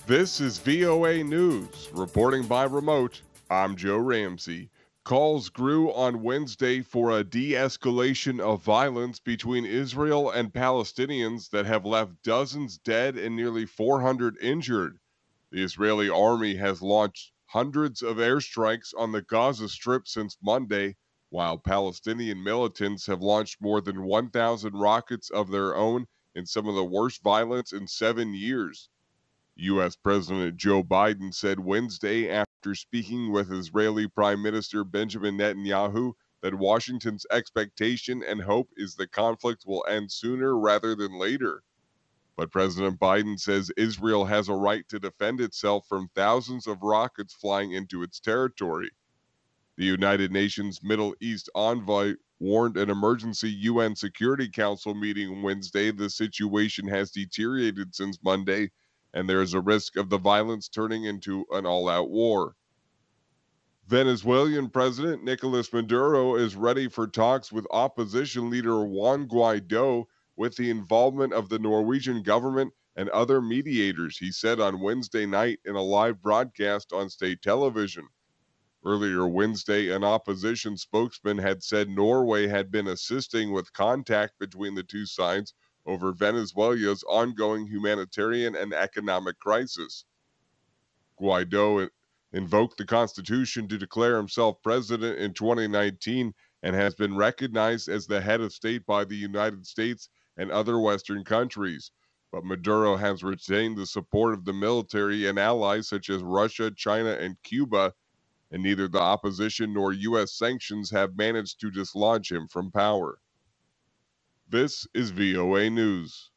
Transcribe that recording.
This is VOA News. Reporting by remote, I'm Joe Ramsey. Calls grew on Wednesday for a de escalation of violence between Israel and Palestinians that have left dozens dead and nearly 400 injured. The Israeli army has launched hundreds of airstrikes on the Gaza Strip since Monday, while Palestinian militants have launched more than 1,000 rockets of their own in some of the worst violence in 7 years. U.S. President Joe Biden said Wednesday after speaking with Israeli Prime Minister Benjamin Netanyahu that Washington's expectation and hope is the conflict will end sooner rather than later. But President Biden says Israel has a right to defend itself from thousands of rockets flying into its territory. The United Nations Middle East envoy warned an emergency UN Security Council meeting Wednesday the situation has deteriorated since Monday and there is a risk of the violence turning into an all out war. Venezuelan President Nicolas Maduro is ready for talks with opposition leader Juan Guaido with the involvement of the Norwegian government and other mediators, he said on Wednesday night in a live broadcast on state television. Earlier Wednesday, an opposition spokesman had said Norway had been assisting with contact between the two sides over Venezuela's ongoing humanitarian and economic crisis. Guaido invoked the Constitution to declare himself president in 2019 and has been recognized as the head of state by the United States and other Western countries. But Maduro has retained the support of the military and allies such as Russia, China, and Cuba, and neither the opposition nor U.S. sanctions have managed to dislodge him from power. This is VOA News.